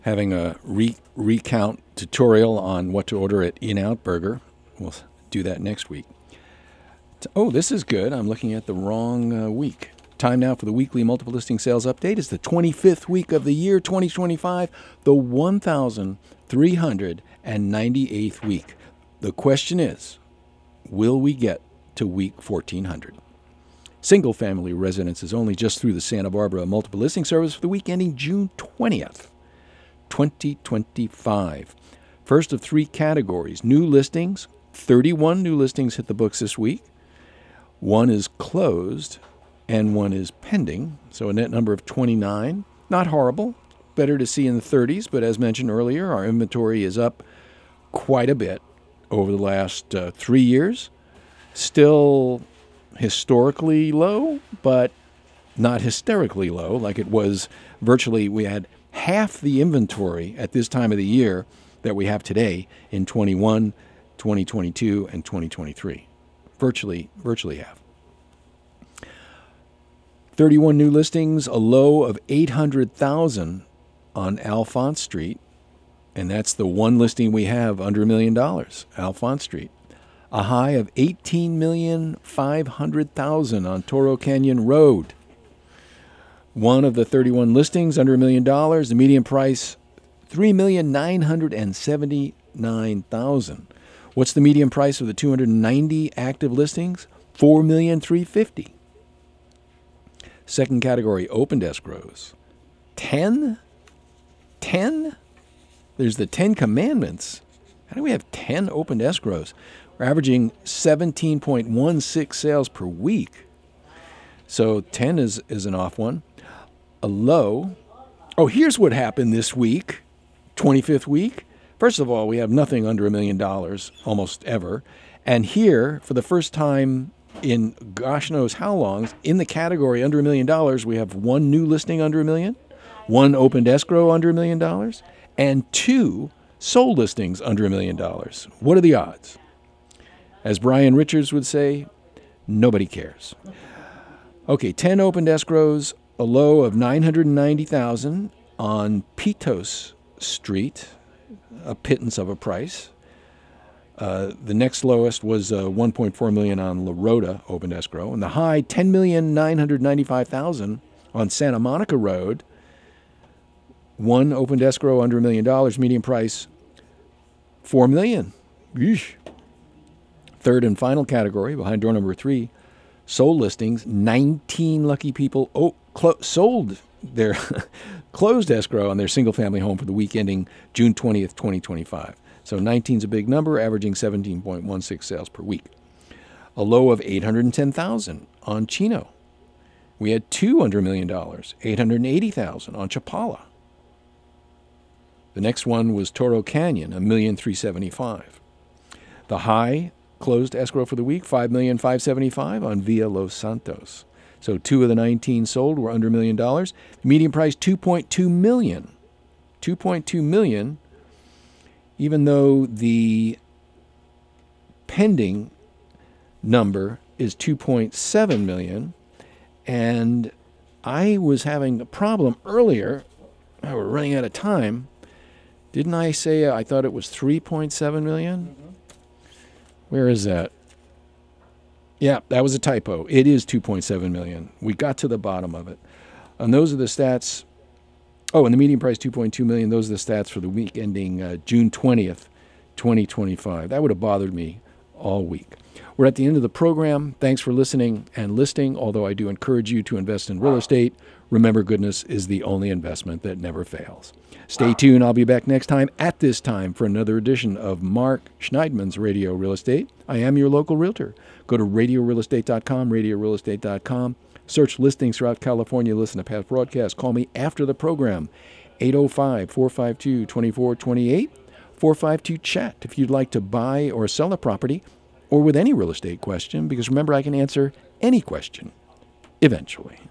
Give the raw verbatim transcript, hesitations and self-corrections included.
having a re- recount tutorial on what to order at In-N-Out Burger. We'll do that next week. Oh, this is good. I'm looking at the wrong uh, week. Time now for the weekly multiple listing sales update. It's the twenty-fifth week of the year twenty twenty-five, the one thousand three hundred ninety-eighth week. The question is, will we get to week fourteen hundred? Single-family residences only just through the Santa Barbara multiple listing service for the week ending June twentieth, twenty twenty-five. First of three categories, new listings. thirty-one new listings hit the books this week. One is closed and one is pending, so a net number of twenty-nine. Not horrible. Better to see in the thirties, but as mentioned earlier, our inventory is up quite a bit over the last uh, three years. Still historically low, but not hysterically low like it was. Virtually, we had half the inventory at this time of the year that we have today in twenty-one, twenty twenty-two, and twenty twenty-three. Virtually, virtually half. thirty-one new listings, a low of eight hundred thousand on Alphonse Street, and that's the one listing we have under a million dollars, Alphonse Street. A high of eighteen million five hundred thousand on Toro Canyon Road. One of the thirty-one listings under a million dollars, the median price three million nine hundred seventy-nine thousand. What's the median price of the two hundred ninety active listings? four million three hundred fifty thousand. Second category, opened escrows. ten? ten? There's the Ten Commandments. How do we have ten opened escrows? We're averaging seventeen point one six sales per week. So ten is, is an off one. A low. Oh, here's what happened this week, twenty-fifth week. First of all, we have nothing under a million dollars almost ever. And here, for the first time in gosh knows how long, in the category under a million dollars, we have one new listing under a million, one opened escrow under a million dollars, and two sold listings under a million dollars. What are the odds? As Brian Richards would say, nobody cares. Okay, ten opened escrows, a low of nine hundred ninety thousand on Pitos Street, a pittance of a price. Uh, the next lowest was uh, one point four million dollars on La Rota opened escrow, and the high ten million nine hundred ninety-five thousand on Santa Monica Road. One opened escrow under a million dollars, median price four million dollars. Yeesh. Third and final category, behind door number three, sold listings. nineteen lucky people oh, clo- sold their closed escrow on their single-family home for the week ending June twentieth, twenty twenty-five. So nineteen is a big number, averaging seventeen point one six sales per week. A low of eight hundred ten thousand on Chino. We had two under a million dollars, eight hundred eighty thousand on Chapala. The next one was Toro Canyon, one million three hundred seventy-five thousand. The high closed escrow for the week, five million five hundred seventy-five thousand on Villa Los Santos. So two of the nineteen sold were under a million dollars. Median price two point two million dollars. two point two million dollars, even though the pending number is two point seven million dollars. And I was having a problem earlier. Oh, we're running out of time. Didn't I say I thought it was three point seven million dollars? Mm-hmm. Where is that? Yeah, that was a typo. It is two point seven million dollars. We got to the bottom of it. And those are the stats. Oh, and the median price, two point two million dollars. Those are the stats for the week ending uh, June twentieth, twenty twenty-five. That would have bothered me all week. We're at the end of the program. Thanks for listening and listing, although I do encourage you to invest in real estate. Remember, goodness is the only investment that never fails. Stay tuned. I'll be back next time at this time for another edition of Mark Schneidman's Radio Real Estate. I am your local realtor. Go to radio real estate dot com, radio real estate dot com. Search listings throughout California. Listen to past broadcasts. Call me after the program, eight oh five, four five two, two four two eight, four five two, chat if you'd like to buy or sell a property or with any real estate question, because remember, I can answer any question eventually.